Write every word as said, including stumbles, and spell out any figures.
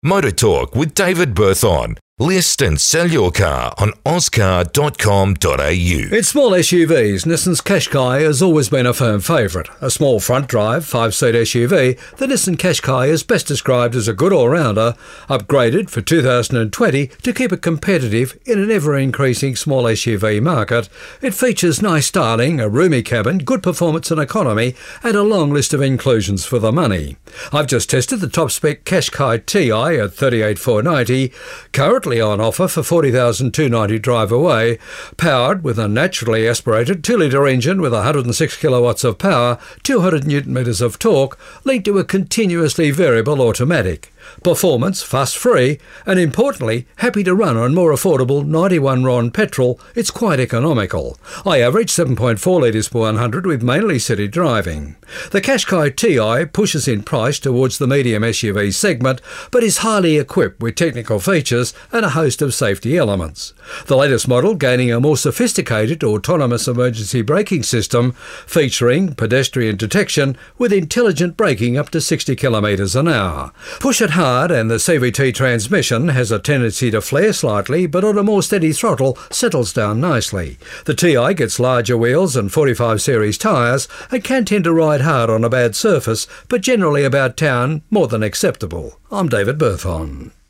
Motor Talk with David Berthon. List and sell your car on auscar dot com dot a u. In small S U Vs, Nissan's Qashqai has always been a firm favourite. A small front-drive, five-seat S U V, the Nissan Qashqai is best described as a good all-rounder, upgraded for two thousand twenty to keep it competitive in an ever-increasing small S U V market. It features nice styling, a roomy cabin, good performance and economy, and a long list of inclusions for the money. I've just tested the top-spec Qashqai Ti at thirty-eight thousand four hundred ninety dollars, currently on offer for forty thousand two hundred ninety dollars drive away, powered with a naturally aspirated two litre engine with one hundred six kilowatts of power, two hundred newton metres of torque, linked to a continuously variable automatic. Performance fuss-free, and importantly, happy to run on more affordable ninety-one RON petrol. It's quite economical. I average seven point four litres per one hundred with mainly city driving. The Qashqai Ti pushes in price towards the medium S U V segment, but is highly equipped with technical features and a host of safety elements. The latest model gaining a more sophisticated autonomous emergency braking system, featuring pedestrian detection with intelligent braking up to sixty kilometres an hour. Push it hard and the C V T transmission has a tendency to flare slightly, but on a more steady throttle settles down nicely. The Ti gets larger wheels and forty-five series tyres and can tend to ride hard on a bad surface, but generally about town more than acceptable. I'm David Berthon.